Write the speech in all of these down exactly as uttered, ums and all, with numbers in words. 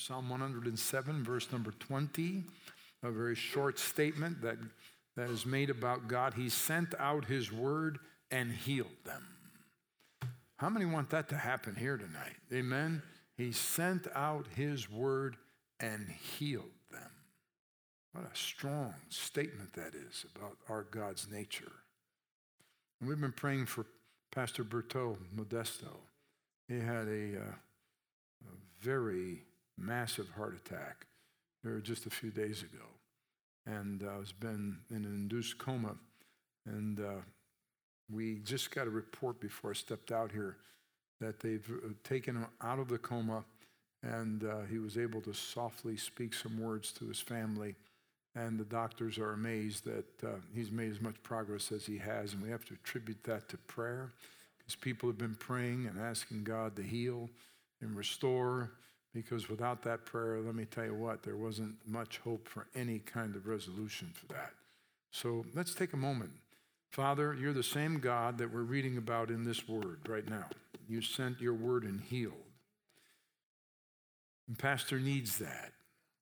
Psalm one hundred seven, verse number twenty, a very short statement that, that is made about God. He sent out his word and healed them. How many want that to happen here tonight? Amen? He sent out his word and healed them. What a strong statement that is about our God's nature. And we've been praying for Pastor Berto Modesto. He had a, uh, a very massive heart attack there just a few days ago, and uh, has been in an induced coma. And uh, we just got a report before I stepped out here that they've taken him out of the coma, and uh, he was able to softly speak some words to his family. And the doctors are amazed that uh, he's made as much progress as he has, and we have to attribute that to prayer, because people have been praying and asking God to heal and restore, because without that prayer, let me tell you what, there wasn't much hope for any kind of resolution for that. So let's take a moment. Father, you're the same God that we're reading about in this word right now. You sent your word and healed. And Pastor needs that.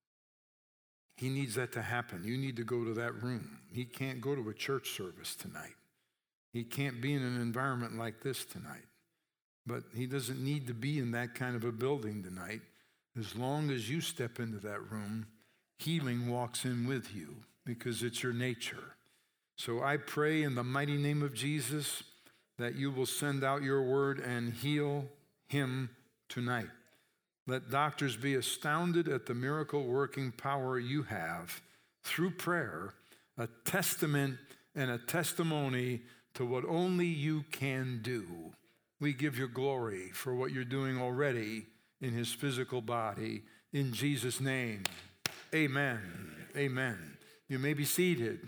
He needs that to happen. You need to go to that room. He can't go to a church service tonight. He can't be in an environment like this tonight. But he doesn't need to be in that kind of a building tonight. As long as you step into that room, healing walks in with you, because it's your nature. So I pray in the mighty name of Jesus that you will send out your word and heal him tonight. Let doctors be astounded at the miracle-working power you have through prayer, a testament and a testimony to what only you can do. We give you glory for what you're doing already in his physical body. In Jesus' name, amen. Amen. You may be seated.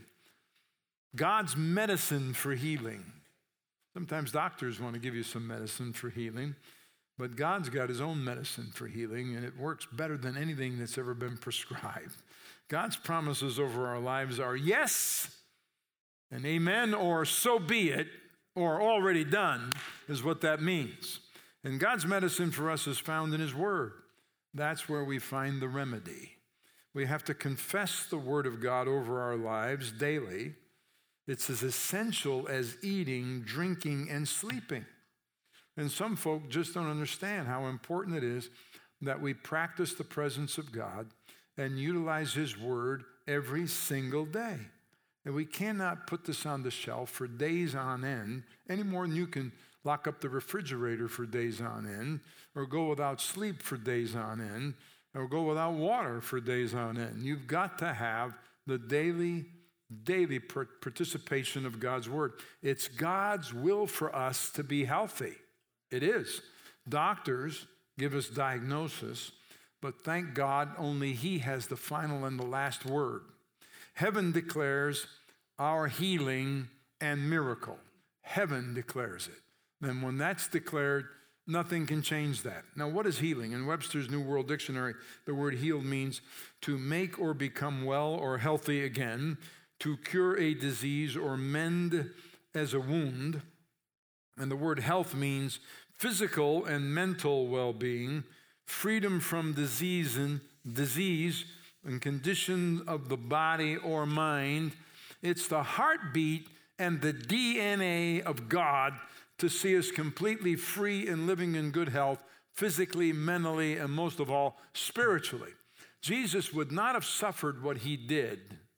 God's medicine for healing. Sometimes doctors want to give you some medicine for healing. But God's got his own medicine for healing, and it works better than anything that's ever been prescribed. God's promises over our lives are yes and amen, or so be it, or already done is what that means. And God's medicine for us is found in his word. That's where we find the remedy. We have to confess the word of God over our lives daily. It's as essential as eating, drinking, and sleeping. And some folk just don't understand how important it is that we practice the presence of God and utilize his word every single day. And we cannot put this on the shelf for days on end, any more than you can lock up the refrigerator for days on end, or go without sleep for days on end, or go without water for days on end. You've got to have the daily, daily participation of God's word. It's God's will for us to be healthy. It is. Doctors give us diagnosis, but thank God only he has the final and the last word. Heaven declares our healing and miracle. Heaven declares it. Then when that's declared, nothing can change that. Now, what is healing? In Webster's New World Dictionary, the word healed means to make or become well or healthy again, to cure a disease or mend as a wound. And the word health means physical and mental well-being, freedom from disease and disease and condition of the body or mind. It's the heartbeat and the D N A of God to see us completely free and living in good health, physically, mentally, and most of all, spiritually. Jesus would not have suffered what he did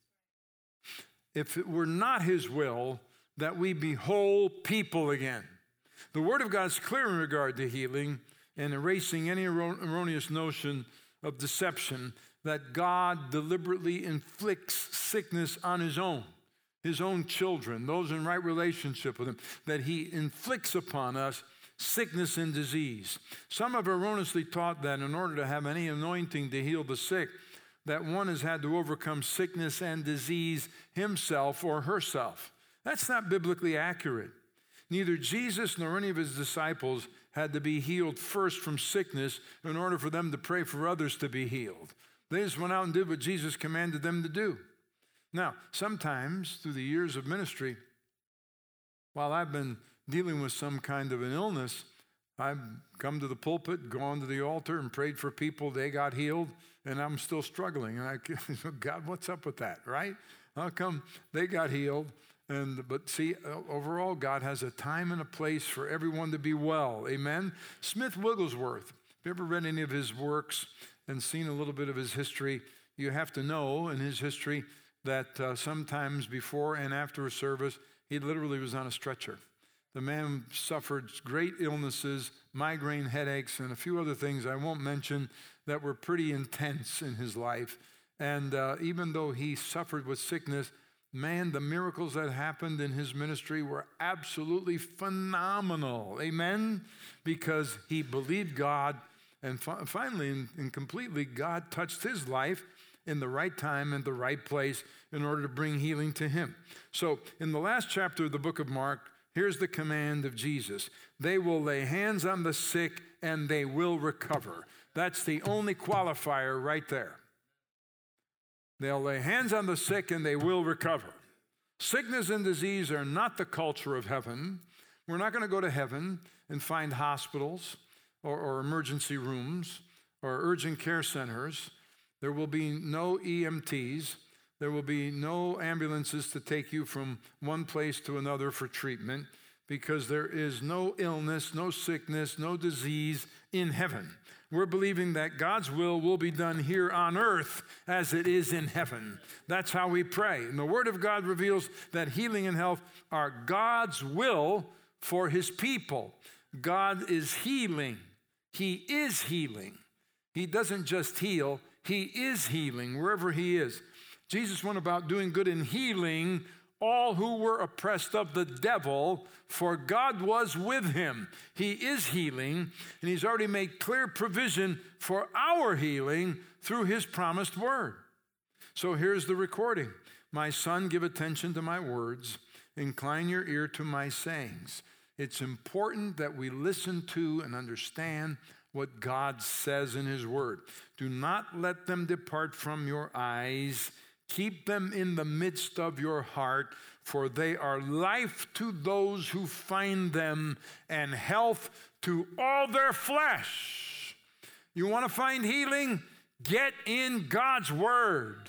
if it were not his will that we be whole people again. The Word of God is clear in regard to healing and erasing any erroneous notion of deception that God deliberately inflicts sickness on his own, his own children, those in right relationship with him, that he inflicts upon us sickness and disease. Some have erroneously taught that in order to have any anointing to heal the sick, that one has had to overcome sickness and disease himself or herself. That's not biblically accurate. Neither Jesus nor any of his disciples had to be healed first from sickness in order for them to pray for others to be healed. They just went out and did what Jesus commanded them to do. Now, sometimes through the years of ministry, while I've been dealing with some kind of an illness, I've come to the pulpit, gone to the altar, and prayed for people. They got healed, and I'm still struggling. And I, God, what's up with that, right? How come they got healed? And but see, overall, God has a time and a place for everyone to be well. Amen? Smith Wigglesworth, if you ever read any of his works and seen a little bit of his history, you have to know in his history that uh, sometimes before and after a service, he literally was on a stretcher. The man suffered great illnesses, migraine headaches, and a few other things I won't mention that were pretty intense in his life. And uh, even though he suffered with sickness, man, the miracles that happened in his ministry were absolutely phenomenal. Amen? Because he believed God, and fi- finally and, and completely, God touched his life in the right time and the right place in order to bring healing to him. So in the last chapter of the book of Mark, here's the command of Jesus. They will lay hands on the sick and they will recover. That's the only qualifier right there. They'll lay hands on the sick and they will recover. Sickness and disease are not the culture of heaven. We're not going to go to heaven and find hospitals or, or emergency rooms or urgent care centers. There will be no E M Ts. There will be no ambulances to take you from one place to another for treatment, because there is no illness, no sickness, no disease in heaven. We're believing that God's will will be done here on earth as it is in heaven. That's how we pray. And the Word of God reveals that healing and health are God's will for his people. God is healing. He is healing. He doesn't just heal, he is healing wherever he is. Jesus went about doing good and healing all who were oppressed of the devil, for God was with him. He is healing, and he's already made clear provision for our healing through his promised word. So here's the recording. My son, give attention to my words. Incline your ear to my sayings. It's important that we listen to and understand what God says in his word. Do not let them depart from your eyes. Keep them in the midst of your heart, for they are life to those who find them and health to all their flesh. You want to find healing? Get in God's word.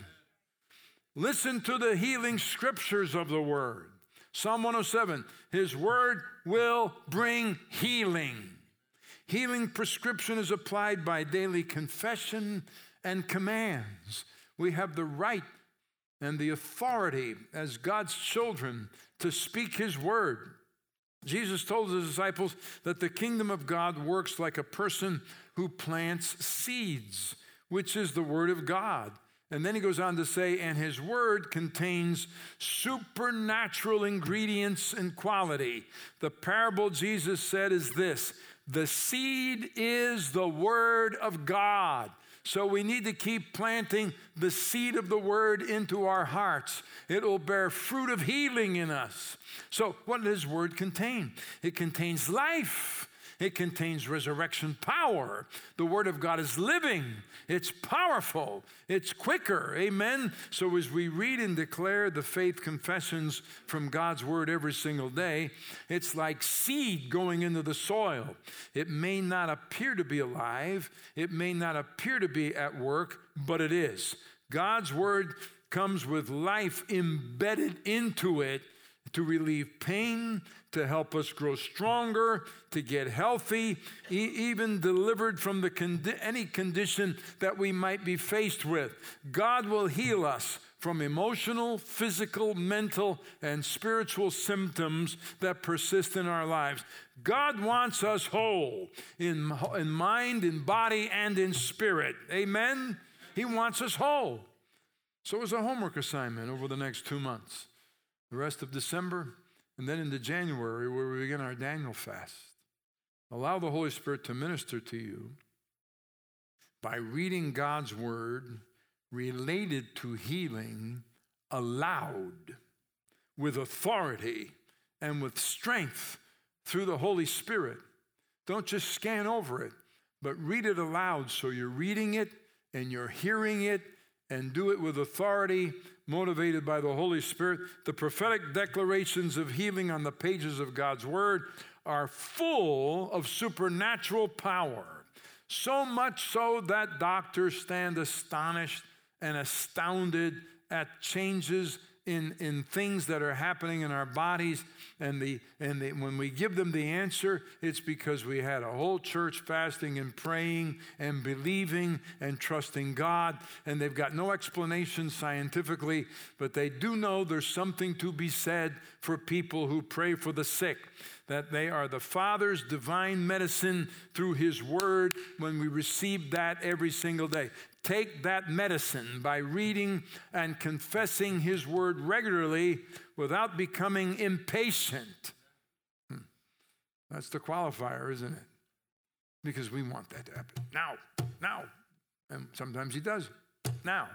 Listen to the healing scriptures of the word. Psalm one oh seven, his word will bring healing. Healing prescription is applied by daily confession and commands. We have the right and the authority as God's children to speak his word. Jesus told his disciples that the kingdom of God works like a person who plants seeds, which is the word of God. And then he goes on to say, and his word contains supernatural ingredients and quality. The parable Jesus said is this: the seed is the word of God. So we need to keep planting the seed of the word into our hearts. It will bear fruit of healing in us. So what does his word contain? It contains life. It contains resurrection power. The word of God is living. It's powerful. It's quicker. Amen? So as we read and declare the faith confessions from God's word every single day, it's like seed going into the soil. It may not appear to be alive. It may not appear to be at work, but it is. God's word comes with life embedded into it to relieve pain, to help us grow stronger, to get healthy, e- even delivered from the condi- any condition that we might be faced with. God will heal us from emotional, physical, mental, and spiritual symptoms that persist in our lives. God wants us whole in, in mind, in body, and in spirit. Amen? He wants us whole. So it's a homework assignment over the next two months. The rest of December, and then into January, where we begin our Daniel fast. Allow the Holy Spirit to minister to you by reading God's word related to healing aloud, with authority and with strength through the Holy Spirit. Don't just scan over it, but read it aloud so you're reading it and you're hearing it, and do it with authority, motivated by the Holy Spirit. The prophetic declarations of healing on the pages of God's word are full of supernatural power, so much so that doctors stand astonished and astounded at changes in, in things that are happening in our bodies. And, the, and the, when we give them the answer, it's because we had a whole church fasting and praying and believing and trusting God. And they've got no explanation scientifically, but they do know there's something to be said for people who pray for the sick, that they are the Father's divine medicine through His Word when we receive that every single day. Take that medicine by reading and confessing His Word regularly without becoming impatient. Hmm. That's the qualifier, isn't it? Because we want that to happen now, now. And sometimes He does, now.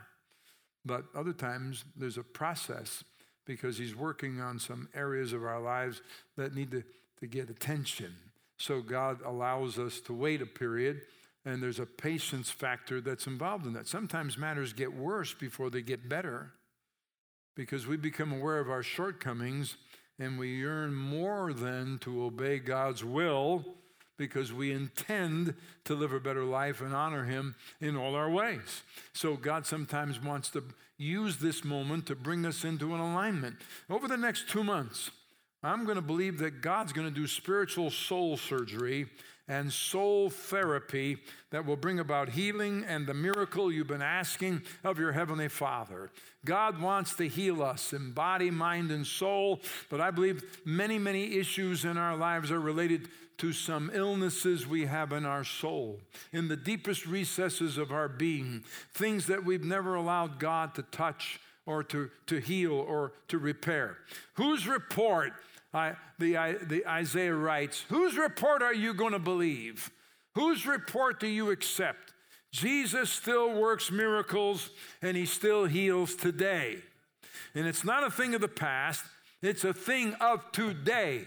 But other times there's a process because He's working on some areas of our lives that need to, to get attention. So God allows us to wait a period. And there's a patience factor that's involved in that. Sometimes matters get worse before they get better because we become aware of our shortcomings and we yearn more than to obey God's will because we intend to live a better life and honor Him in all our ways. So God sometimes wants to use this moment to bring us into an alignment. Over the next two months, I'm going to believe that God's going to do spiritual soul surgery and soul therapy that will bring about healing and the miracle you've been asking of your Heavenly Father. God wants to heal us in body, mind, and soul, but I believe many, many issues in our lives are related to some illnesses we have in our soul, in the deepest recesses of our being, things that we've never allowed God to touch or to, to heal or to repair. Whose report? I, the, I, the Isaiah writes, whose report are you going to believe? Whose report do you accept? Jesus still works miracles and He still heals today. And it's not a thing of the past, it's a thing of today.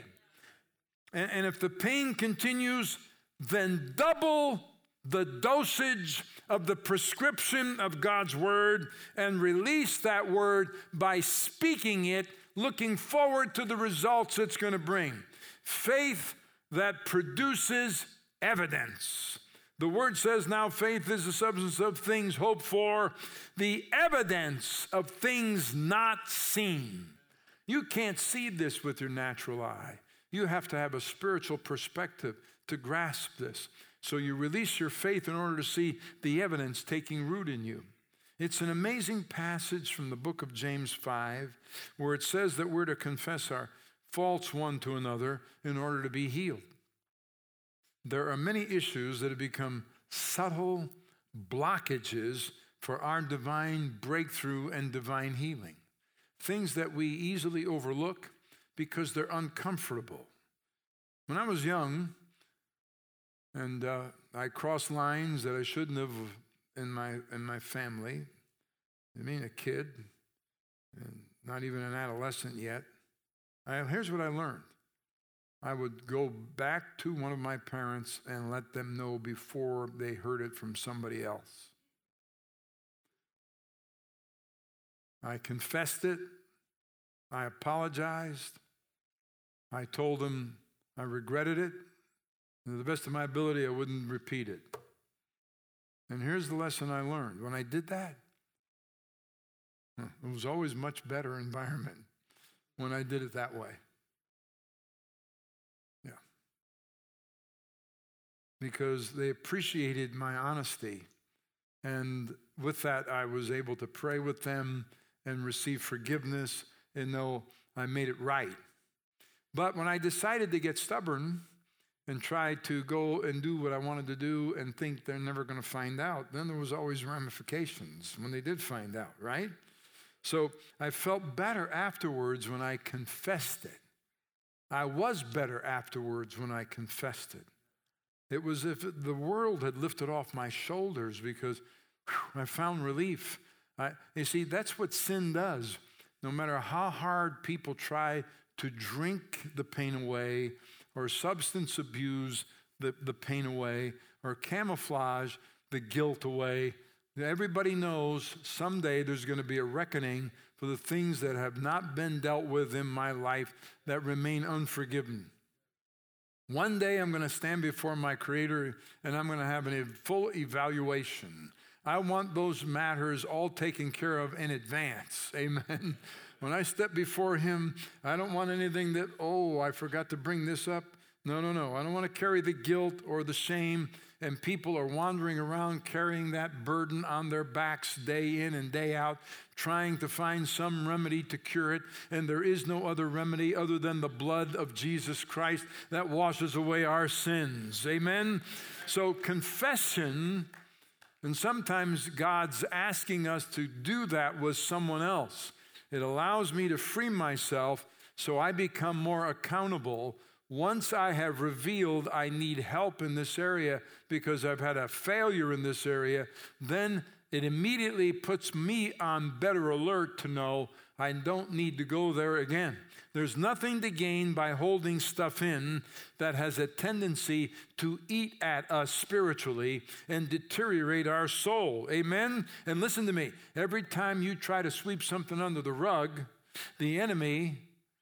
And, and if the pain continues, then double the dosage of the prescription of God's word and release that word by speaking it, looking forward to the results it's going to bring. Faith that produces evidence. The word says now faith is the substance of things hoped for, the evidence of things not seen. You can't see this with your natural eye. You have to have a spiritual perspective to grasp this. So you release your faith in order to see the evidence taking root in you. It's an amazing passage from the book of James five, where it says that we're to confess our faults one to another in order to be healed. There are many issues that have become subtle blockages for our divine breakthrough and divine healing. Things that we easily overlook because they're uncomfortable. When I was young, and uh, I crossed lines that I shouldn't have in my in my family. I mean, a kid, and not even an adolescent yet. I, here's what I learned. I would go back to one of my parents and let them know before they heard it from somebody else. I confessed it. I apologized. I told them I regretted it. And to the best of my ability, I wouldn't repeat it. And here's the lesson I learned. When I did that, it was always much better environment when I did it that way. Yeah. Because they appreciated my honesty. And with that, I was able to pray with them and receive forgiveness and know I made it right. But when I decided to get stubborn and try to go and do what I wanted to do and think they're never going to find out, then there was always ramifications when they did find out, right? So I felt better afterwards when I confessed it. I was better afterwards when I confessed it. It was as if the world had lifted off my shoulders because whew, I found relief. I, you see, that's what sin does. No matter how hard people try to drink the pain away, or substance abuse the, the pain away, or camouflage the guilt away, everybody knows someday there's going to be a reckoning for the things that have not been dealt with in my life that remain unforgiven. One day I'm going to stand before my Creator and I'm going to have a full evaluation. I want those matters all taken care of in advance. Amen. When I step before Him, I don't want anything that, oh, I forgot to bring this up. No, no, no. I don't want to carry the guilt or the shame, and people are wandering around carrying that burden on their backs day in and day out, trying to find some remedy to cure it, and there is no other remedy other than the blood of Jesus Christ that washes away our sins. Amen? So confession, and sometimes God's asking us to do that with someone else. It allows me to free myself so I become more accountable. Once I have revealed I need help in this area because I've had a failure in this area, then it immediately puts me on better alert to know I don't need to go there again. There's nothing to gain by holding stuff in that has a tendency to eat at us spiritually and deteriorate our soul. Amen? And listen to me. Every time you try to sweep something under the rug, the enemy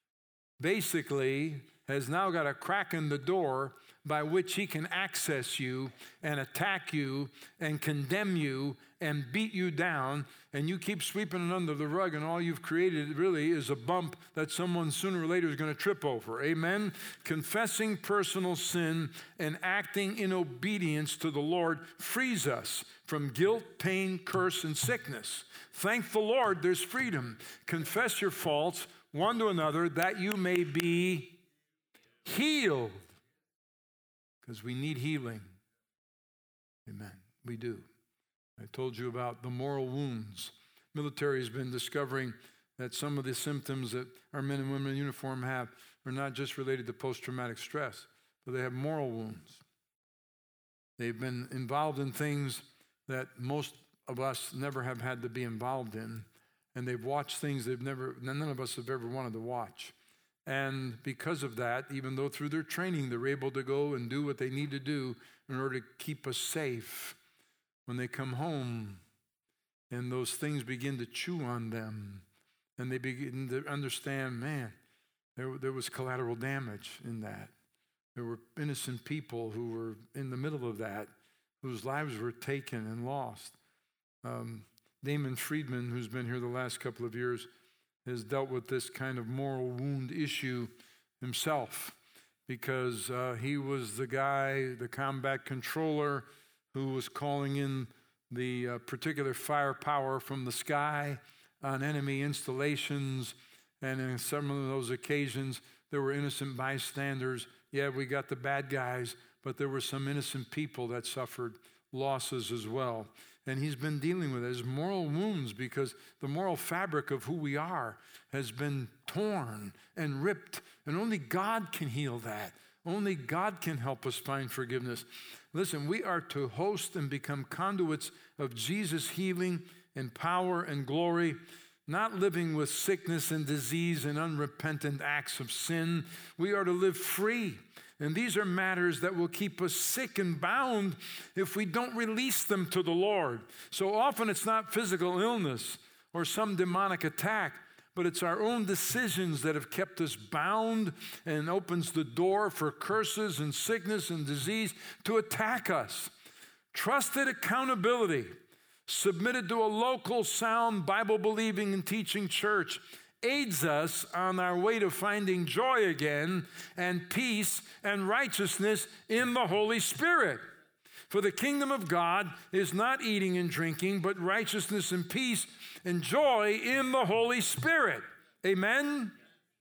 basically has now got a crack in the door by which he can access you and attack you and condemn you and beat you down, and you keep sweeping it under the rug, and all you've created really is a bump that someone sooner or later is going to trip over. Amen? Confessing personal sin and acting in obedience to the Lord frees us from guilt, pain, curse, and sickness. Thank the Lord, there's freedom. Confess your faults one to another that you may be healed. Because we need healing. Amen. We do. I told you about the moral wounds. Military has been discovering that some of the symptoms that our men and women in uniform have are not just related to post-traumatic stress, but they have moral wounds. They've been involved in things that most of us never have had to be involved in, and they've watched things they've never, none of us have ever wanted to watch. And because of that, even though through their training they're able to go and do what they need to do in order to keep us safe, when they come home and those things begin to chew on them and they begin to understand, man, there, there was collateral damage in that. There were innocent people who were in the middle of that, whose lives were taken and lost. Um, Damon Friedman, who's been here the last couple of years, has dealt with this kind of moral wound issue himself because uh, he was the guy, the combat controller, who was calling in the uh, particular firepower from the sky on enemy installations. And in some of those occasions, there were innocent bystanders. Yeah, we got the bad guys, but there were some innocent people that suffered losses as well. And he's been dealing with his moral wounds because the moral fabric of who we are has been torn and ripped, and only God can heal that. Only God can help us find forgiveness. Listen, we are to host and become conduits of Jesus' healing and power and glory, not living with sickness and disease and unrepentant acts of sin. We are to live free. And these are matters that will keep us sick and bound if we don't release them to the Lord. So often it's not physical illness or some demonic attack, but it's our own decisions that have kept us bound and opens the door for curses and sickness and disease to attack us. Trusted accountability, submitted to a local, sound, Bible-believing and teaching church, aids us on our way to finding joy again and peace and righteousness in the Holy Spirit. For the kingdom of God is not eating and drinking, but righteousness and peace and joy in the Holy Spirit. Amen?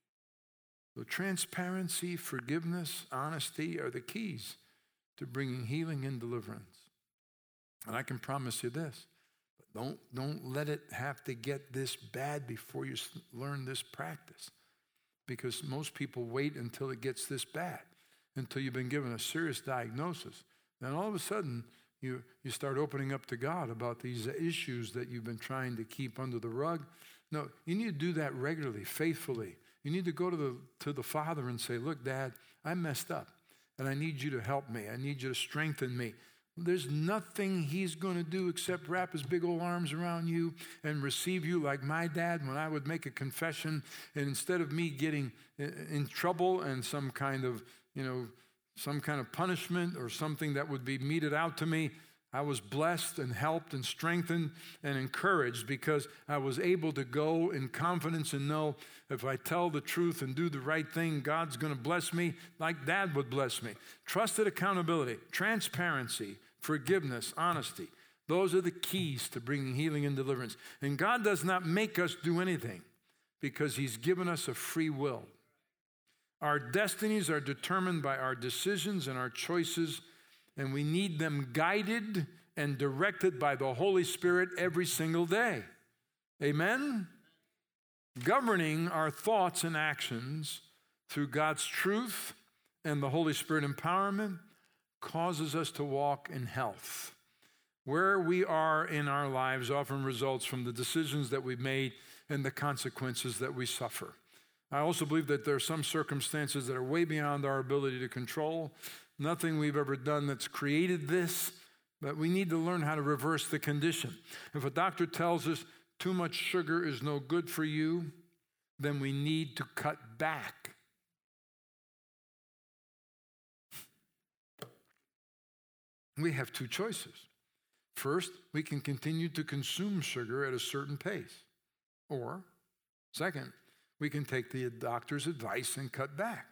So transparency, forgiveness, honesty are the keys to bringing healing and deliverance. And I can promise you this. Don't, don't let it have to get this bad before you learn this practice. Because most people wait until it gets this bad, until you've been given a serious diagnosis. Then all of a sudden, you, you start opening up to God about these issues that you've been trying to keep under the rug. No, you need to do that regularly, faithfully. You need to go to the, to the Father and say, look, Dad, I messed up, and I need you to help me. I need you to strengthen me. There's nothing he's going to do except wrap his big old arms around you and receive you like my dad when I would make a confession. And instead of me getting in trouble and some kind of, you know, some kind of punishment or something that would be meted out to me, I was blessed and helped and strengthened and encouraged because I was able to go in confidence and know if I tell the truth and do the right thing, God's going to bless me like Dad would bless me. Trusted accountability, transparency, forgiveness, honesty. Those are the keys to bringing healing and deliverance. And God does not make us do anything because He's given us a free will. Our destinies are determined by our decisions and our choices, and we need them guided and directed by the Holy Spirit every single day. Amen? Governing our thoughts and actions through God's truth and the Holy Spirit empowerment causes us to walk in health. Where we are in our lives often results from the decisions that we've made and the consequences that we suffer. I also believe that there are some circumstances that are way beyond our ability to control. Nothing we've ever done that's created this, but we need to learn how to reverse the condition. If a doctor tells us too much sugar is no good for you, then we need to cut back. We have two choices. First, we can continue to consume sugar at a certain pace. Or, second, we can take the doctor's advice and cut back.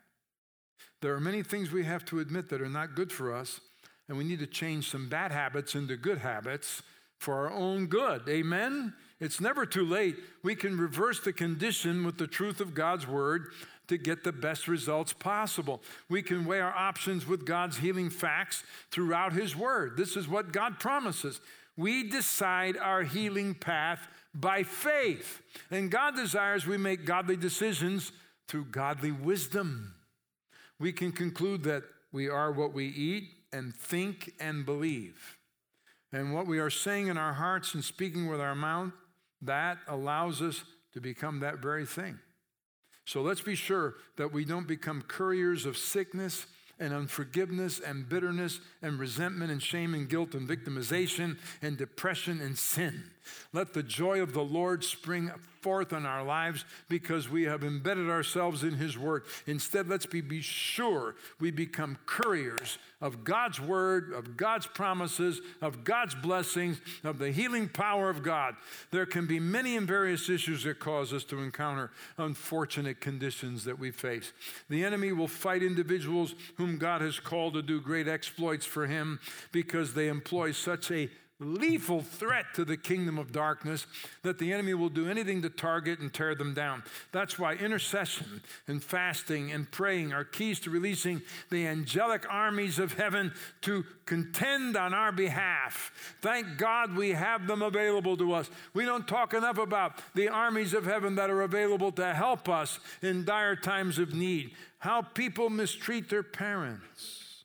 There are many things we have to admit that are not good for us, and we need to change some bad habits into good habits for our own good. Amen? It's never too late. We can reverse the condition with the truth of God's word to get the best results possible. We can weigh our options with God's healing facts throughout His word. This is what God promises. We decide our healing path by faith. And God desires we make godly decisions through godly wisdom. We can conclude that we are what we eat and think and believe. And what we are saying in our hearts and speaking with our mouth, that allows us to become that very thing. So let's be sure that we don't become couriers of sickness and unforgiveness and bitterness and resentment and shame and guilt and victimization and depression and sin. Let the joy of the Lord spring forth in our lives because we have embedded ourselves in His word. Instead, let's be, be sure we become couriers of God's word, of God's promises, of God's blessings, of the healing power of God. There can be many and various issues that cause us to encounter unfortunate conditions that we face. The enemy will fight individuals whom God has called to do great exploits for Him because they employ such a lethal threat to the kingdom of darkness that the enemy will do anything to target and tear them down. That's why intercession and fasting and praying are keys to releasing the angelic armies of heaven to contend on our behalf. Thank God we have them available to us. We don't talk enough about the armies of heaven that are available to help us in dire times of need. How people mistreat their parents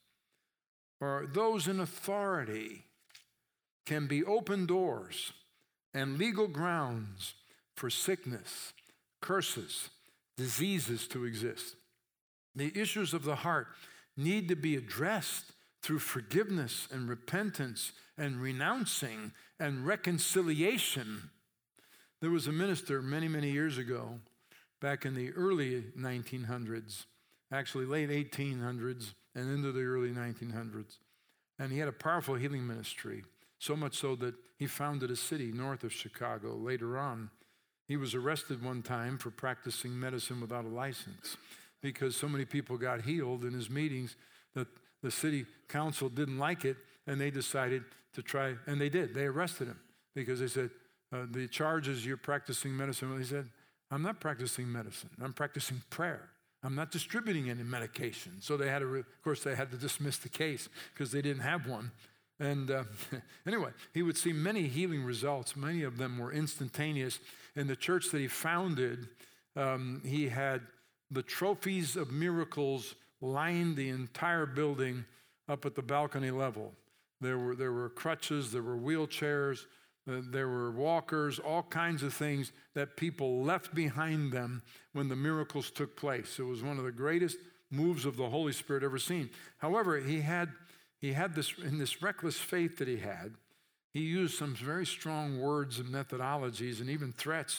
or those in authority can be open doors and legal grounds for sickness, curses, diseases to exist. The issues of the heart need to be addressed through forgiveness and repentance and renouncing and reconciliation. There was a minister many, many years ago, back in the early nineteen hundreds, actually late eighteen hundreds and into the early nineteen hundreds, and he had a powerful healing ministry. So much so that he founded a city north of Chicago. Later on, he was arrested one time for practicing medicine without a license because so many people got healed in his meetings that the city council didn't like it, and they decided to try, and they did. They arrested him because they said, uh, the charge is you're practicing medicine. He said, I'm not practicing medicine. I'm practicing prayer. I'm not distributing any medication. So they had to, of course, they had to dismiss the case because they didn't have one. And uh, anyway, he would see many healing results. Many of them were instantaneous. In the church that he founded, um, he had the trophies of miracles lined the entire building up at the balcony level. There were, there were crutches, there were wheelchairs, uh, there were walkers, all kinds of things that people left behind them when the miracles took place. It was one of the greatest moves of the Holy Spirit ever seen. However, he had He had this, in this reckless faith that he had, he used some very strong words and methodologies and even threats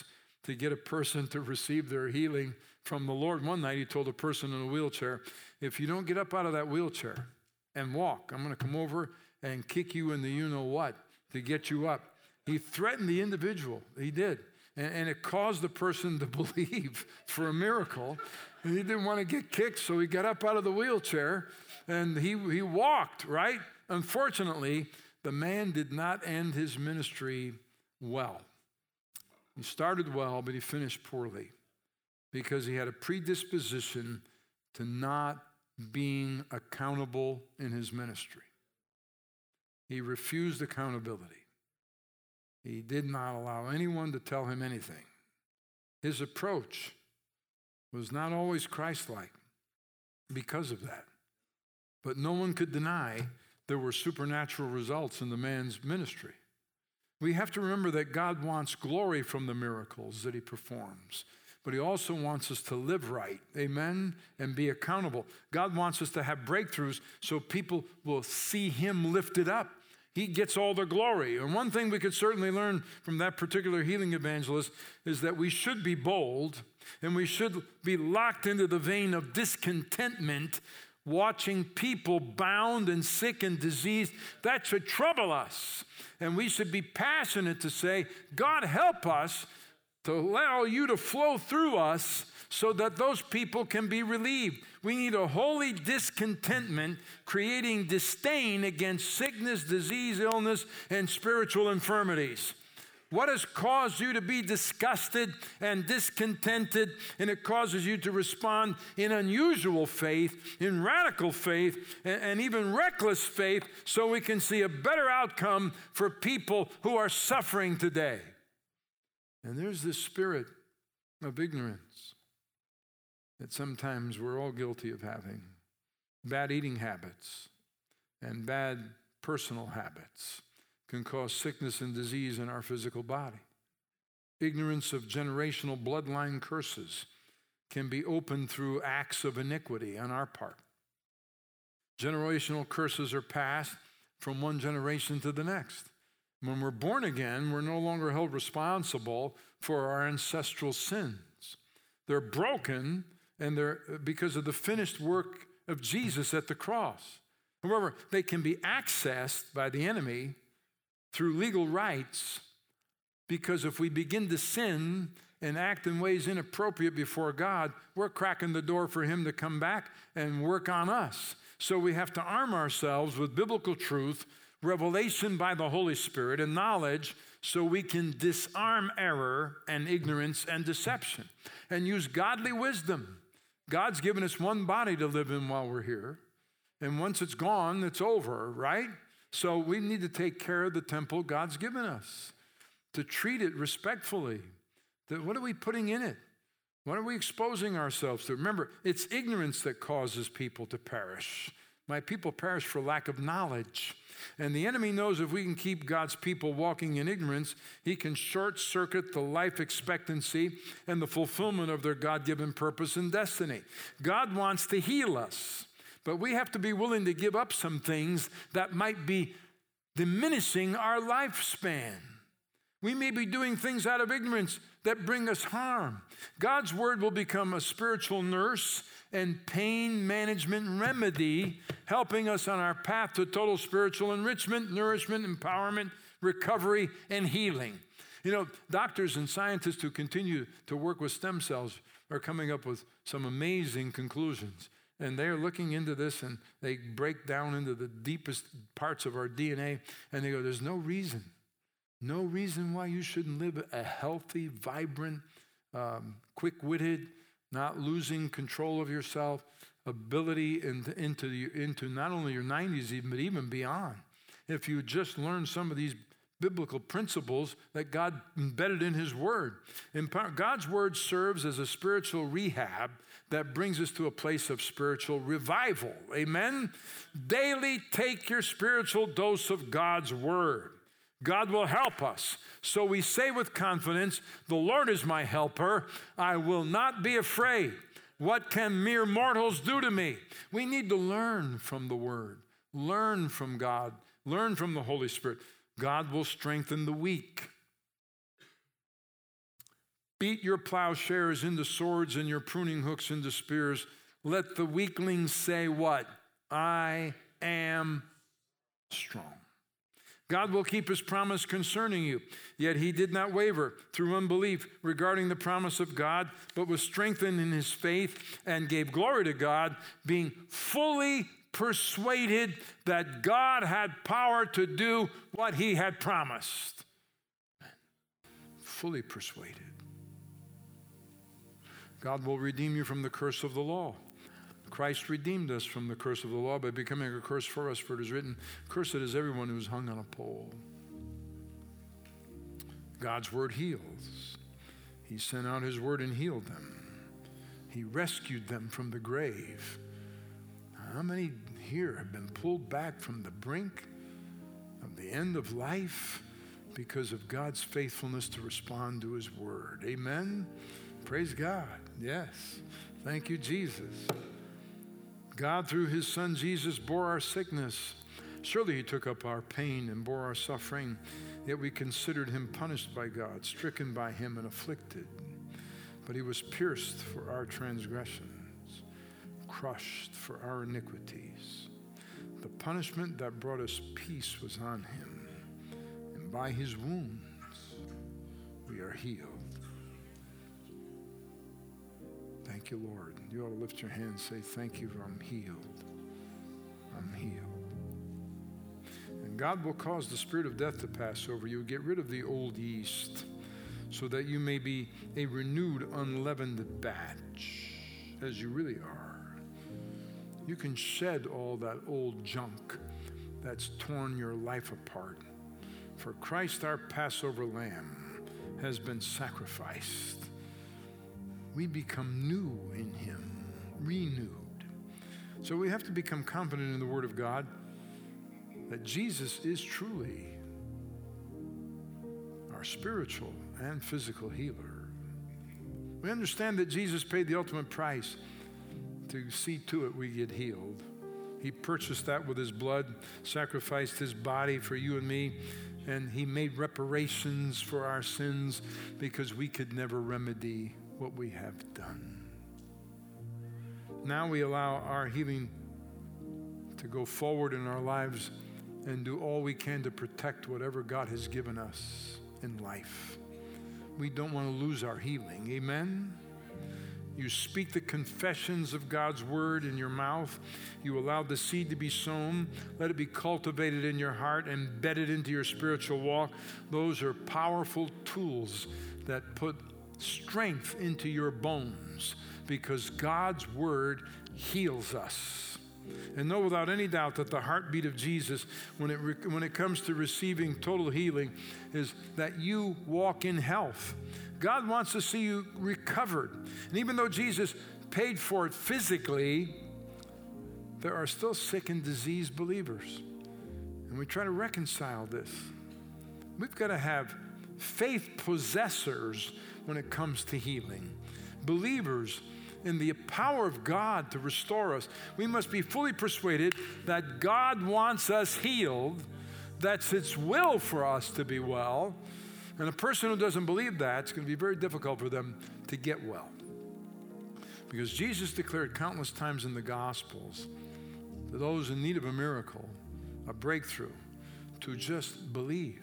to get a person to receive their healing from the Lord. One night he told a person in a wheelchair, if you don't get up out of that wheelchair and walk, I'm going to come over and kick you in the you-know-what to get you up. He threatened the individual. He did. And, and it caused the person to believe for a miracle. And he didn't want to get kicked, so he got up out of the wheelchair and he, he walked, right? Unfortunately, the man did not end his ministry well. He started well, but he finished poorly because he had a predisposition to not being accountable in his ministry. He refused accountability. He did not allow anyone to tell him anything. His approach was not always Christ-like because of that. But no one could deny there were supernatural results in the man's ministry. We have to remember that God wants glory from the miracles that he performs, but he also wants us to live right, amen, and be accountable. God wants us to have breakthroughs so people will see him lifted up. He gets all the glory. And one thing we could certainly learn from that particular healing evangelist is that we should be bold and we should be locked into the vein of discontentment, watching people bound and sick and diseased. That should trouble us. And we should be passionate to say, God, help us to allow you to flow through us so that those people can be relieved. We need a holy discontentment, creating disdain against sickness, disease, illness, and spiritual infirmities. What has caused you to be disgusted and discontented, and it causes you to respond in unusual faith, in radical faith, and, and even reckless faith, so we can see a better outcome for people who are suffering today. And there's this spirit of ignorance that sometimes we're all guilty of having. Bad eating habits and bad personal habits can cause sickness and disease in our physical body. Ignorance of generational bloodline curses can be opened through acts of iniquity on our part. Generational curses are passed from one generation to the next. When we're born again, we're no longer held responsible for our ancestral sins. They're broken, and they're because of the finished work of Jesus at the cross. However, they can be accessed by the enemy through legal rights, because if we begin to sin and act in ways inappropriate before God, we're cracking the door for him to come back and work on us. So we have to arm ourselves with biblical truth, revelation by the Holy Spirit, and knowledge so we can disarm error and ignorance and deception and use godly wisdom. God's given us one body to live in while we're here, and once it's gone, it's over, right? So we need to take care of the temple God's given us, to treat it respectfully. That what are we putting in it? What are we exposing ourselves to? Remember, it's ignorance that causes people to perish. My people perish for lack of knowledge. And the enemy knows if we can keep God's people walking in ignorance, he can short-circuit the life expectancy and the fulfillment of their God-given purpose and destiny. God wants to heal us, but we have to be willing to give up some things that might be diminishing our lifespan. We may be doing things out of ignorance that bring us harm. God's word will become a spiritual nurse and pain management remedy, helping us on our path to total spiritual enrichment, nourishment, empowerment, recovery, and healing. You know, doctors and scientists who continue to work with stem cells are coming up with some amazing conclusions. And they're looking into this, and they break down into the deepest parts of our D N A, and they go, there's no reason, no reason why you shouldn't live a healthy, vibrant, um, quick-witted, not losing control of yourself, ability into, into, the, into not only your nineties even, but even beyond. If you just learn some of these biblical principles that God embedded in his word. And God's word serves as a spiritual rehab that brings us to a place of spiritual revival. Amen? Daily take your spiritual dose of God's word. God will help us. So we say with confidence, the Lord is my helper. I will not be afraid. What can mere mortals do to me? We need to learn from the word, learn from God, learn from the Holy Spirit. God will strengthen the weak. Beat your plowshares into swords and your pruning hooks into spears. Let the weaklings say what? I am strong. God will keep his promise concerning you. Yet he did not waver through unbelief regarding the promise of God, but was strengthened in his faith and gave glory to God, being fully persuaded that God had power to do what he had promised. Fully persuaded. God will redeem you from the curse of the law. Christ redeemed us from the curse of the law by becoming a curse for us, for it is written, cursed is everyone who is hung on a pole. God's word heals. He sent out his word and healed them. He rescued them from the grave. How many here have been pulled back from the brink of the end of life because of God's faithfulness to respond to his word? Amen? Praise God. Yes. Thank you, Jesus. God, through his son Jesus, bore our sickness. Surely he took up our pain and bore our suffering, yet we considered him punished by God, stricken by him and afflicted. But he was pierced for our transgressions, crushed for our iniquities. The punishment that brought us peace was on him, and by his wounds we are healed. Thank you, Lord. You ought to lift your hand and say, thank you, I'm healed. I'm healed. And God will cause the spirit of death to pass over you. Get rid of the old yeast so that you may be a renewed, unleavened batch, as you really are. You can shed all that old junk that's torn your life apart. For Christ, our Passover lamb, has been sacrificed. We become new in him, renewed. So we have to become confident in the word of God that Jesus is truly our spiritual and physical healer. We understand that Jesus paid the ultimate price to see to it we get healed. He purchased that with his blood, sacrificed his body for you and me, and he made reparations for our sins because we could never remedy what we have done. Now we allow our healing to go forward in our lives and do all we can to protect whatever God has given us in life. We don't want to lose our healing. Amen? You speak the confessions of God's word in your mouth. You allow the seed to be sown. Let it be cultivated in your heart and embedded into your spiritual walk. Those are powerful tools that put strength into your bones because God's word heals us. And know without any doubt that the heartbeat of Jesus, when it, re- when it comes to receiving total healing, is that you walk in health. God wants to see you recovered. And even though Jesus paid for it physically, there are still sick and diseased believers. And we try to reconcile this. We've got to have faith possessors when it comes to healing. Believers in the power of God to restore us. We must be fully persuaded that God wants us healed. That's its will for us to be well. And a person who doesn't believe that, it's going to be very difficult for them to get well. Because Jesus declared countless times in the Gospels to those in need of a miracle, a breakthrough, to just believe.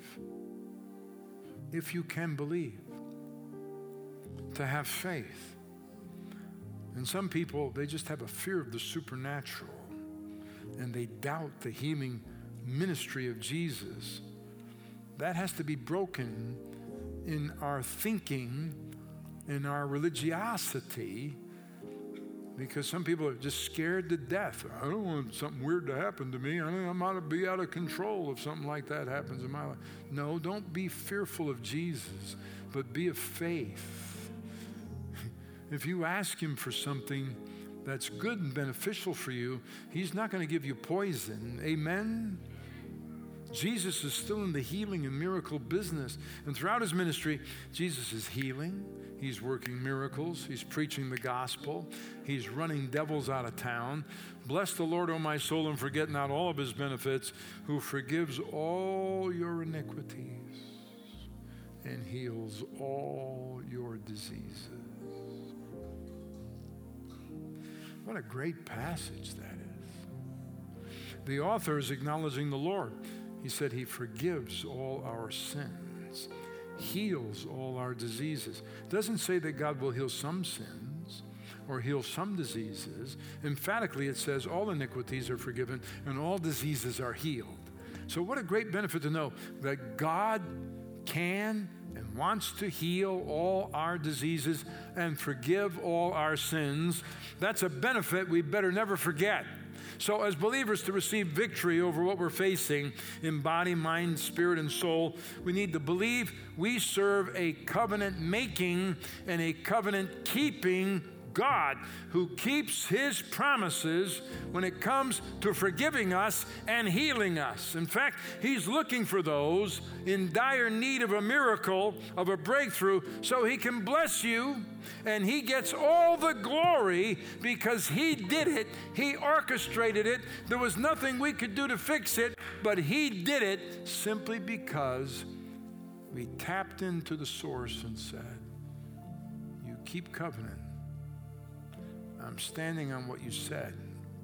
If you can believe. To have faith. And some people, they just have a fear of the supernatural and they doubt the healing ministry of Jesus. That has to be broken in our thinking, in our religiosity, because some people are just scared to death. I don't want something weird to happen to me. I think I might be out of control if something like that happens in my life. No, don't be fearful of Jesus, but be of faith. If you ask him for something that's good and beneficial for you, he's not going to give you poison. Amen? Jesus is still in the healing and miracle business. And throughout his ministry, Jesus is healing. He's working miracles. He's preaching the gospel. He's running devils out of town. Bless the Lord, O my soul, and forget not all of his benefits, who forgives all your iniquities and heals all your diseases. What a great passage that is. The author is acknowledging the Lord. He said he forgives all our sins, heals all our diseases. It doesn't say that God will heal some sins or heal some diseases. Emphatically, it says all iniquities are forgiven and all diseases are healed. So what a great benefit to know that God can and wants to heal all our diseases and forgive all our sins. That's a benefit we better never forget. So as believers, to receive victory over what we're facing in body, mind, spirit, and soul, we need to believe we serve a covenant-making and a covenant-keeping God who keeps his promises when it comes to forgiving us and healing us. In fact, he's looking for those in dire need of a miracle, of a breakthrough, so he can bless you, and he gets all the glory because he did it. He orchestrated it. There was nothing we could do to fix it, but he did it simply because we tapped into the source and said, you keep covenant. I'm standing on what you said,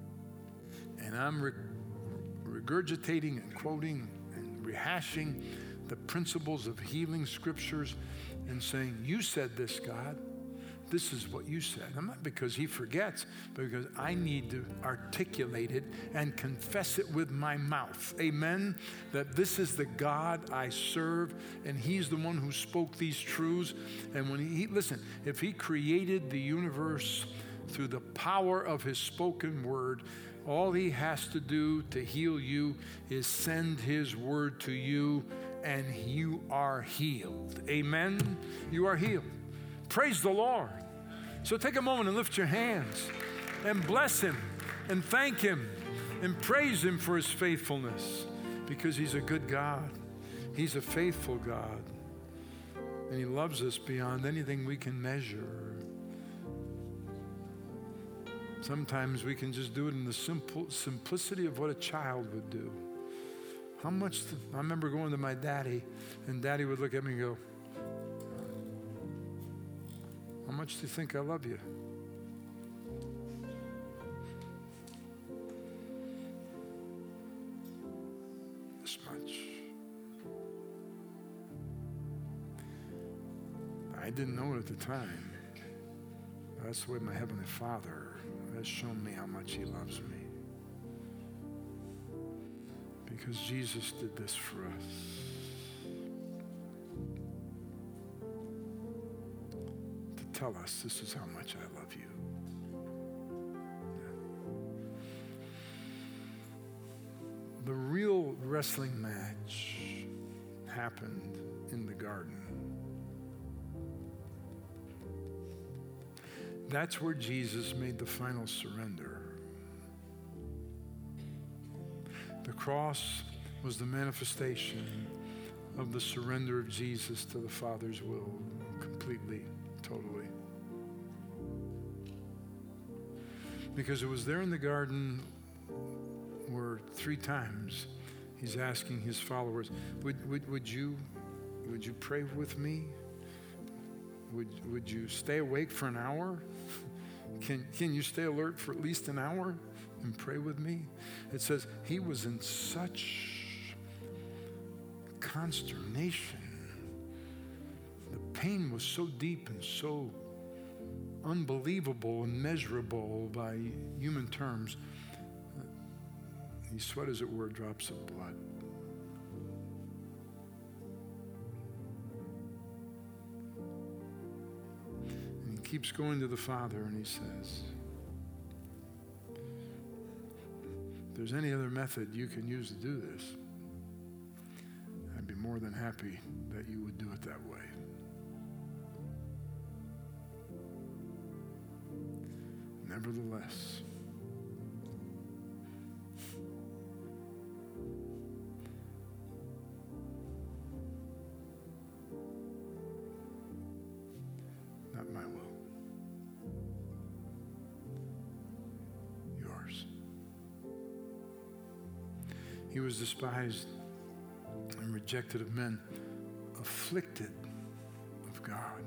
and I'm re- regurgitating and quoting and rehashing the principles of healing scriptures and saying, you said this, God. This is what you said. I'm not because he forgets, but because I need to articulate it and confess it with my mouth. Amen? That this is the God I serve, and he's the one who spoke these truths. And when he, listen, if he created the universe through the power of his spoken word, all he has to do to heal you is send his word to you, and you are healed. Amen? You are healed. Praise the Lord. So take a moment and lift your hands and bless him and thank him and praise him for his faithfulness, because he's a good God. He's a faithful God, and he loves us beyond anything we can measure. Sometimes we can just do it in the simple simplicity of what a child would do. How much, th- I remember going to my daddy, and daddy would look at me and go, how much do you think I love you? This much. I didn't know it at the time. That's the way my Heavenly Father has shown me how much he loves me. Because Jesus did this for us. To tell us this is how much I love you. The real wrestling match happened in the garden. That's where Jesus made the final surrender. The cross was the manifestation of the surrender of Jesus to the Father's will, completely, totally. Because it was there in the garden where three times he's asking his followers, would, would, would, you, would you pray with me? Would, would you stay awake for an hour? Can, can you stay alert for at least an hour and pray with me? It says he was in such consternation. The pain was so deep and so unbelievable and measurable by human terms. He sweat, as it were, drops of blood. Keeps going to the Father, and he says, if there's any other method you can use to do this, I'd be more than happy that you would do it that way. Nevertheless, not my will. He was despised and rejected of men, a afflicted of God.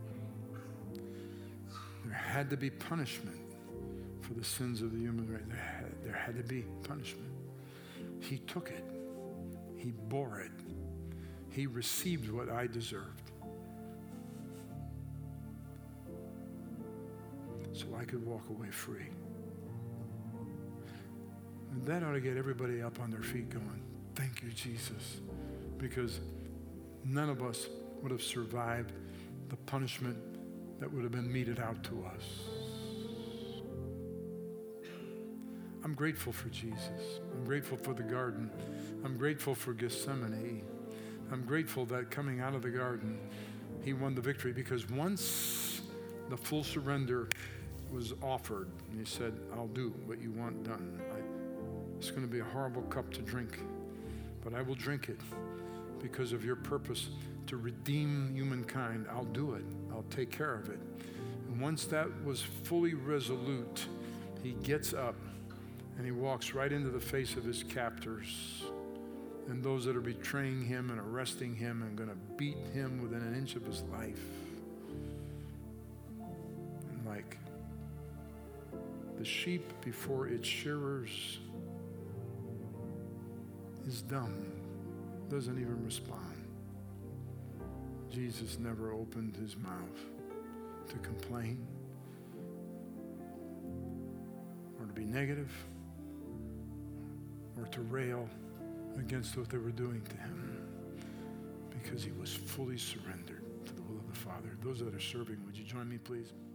There had to be punishment for the sins of the human race. There had, there had to be punishment. He took it. He bore it. He received what I deserved, so I could walk away free. And that ought to get everybody up on their feet going, thank you, Jesus, because none of us would have survived the punishment that would have been meted out to us. I'm grateful for Jesus. I'm grateful for the garden. I'm grateful for Gethsemane. I'm grateful that coming out of the garden, he won the victory, because once the full surrender was offered, and he said, I'll do what you want done. I, it's going to be a horrible cup to drink, but I will drink it because of your purpose to redeem humankind. I'll do it. I'll take care of it. And once that was fully resolute, he gets up and he walks right into the face of his captors and those that are betraying him and arresting him and going to beat him within an inch of his life. And like the sheep before its shearers is dumb, doesn't even respond. Jesus never opened his mouth to complain or to be negative or to rail against what they were doing to him, because he was fully surrendered to the will of the Father. Those that are serving, would you join me, please?